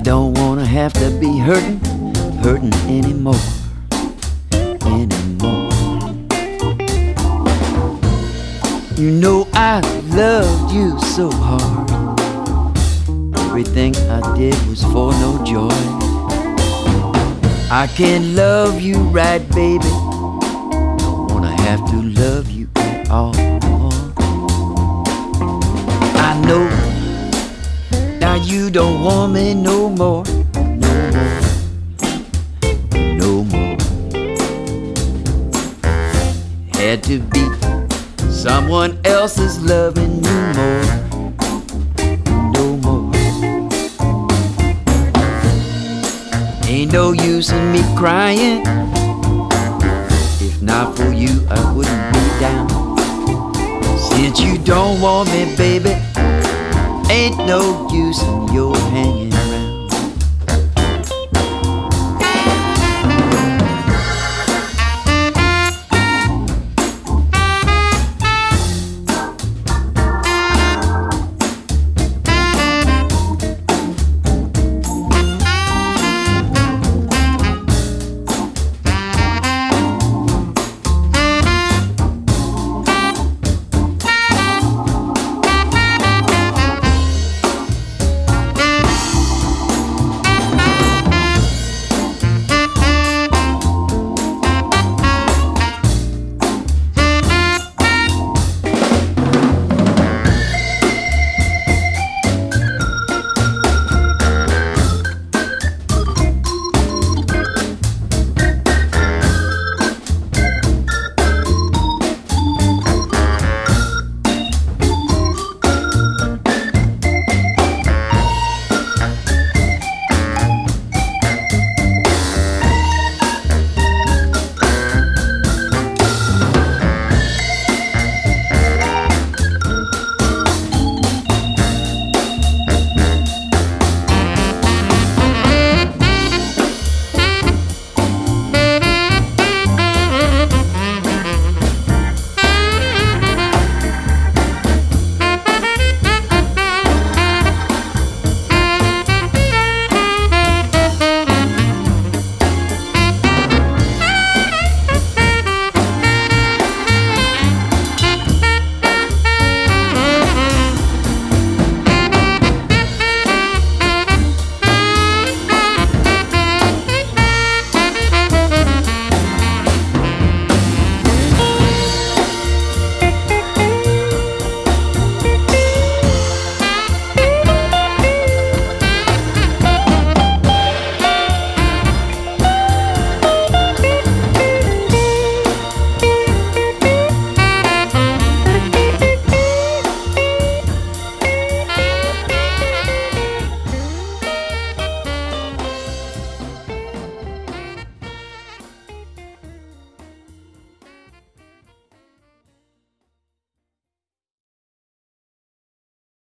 don't wanna have to be hurting anymore. You know I loved you so hard. Everything I did was for no joy. I can't love you right, baby. Don't wanna have to love you at all. I know now you don't want me no more. No more. Had to be someone else is loving you more. No more. Ain't no use in me crying. If not for you, I wouldn't be down. Since you don't want me, baby, ain't no use in your hanging around.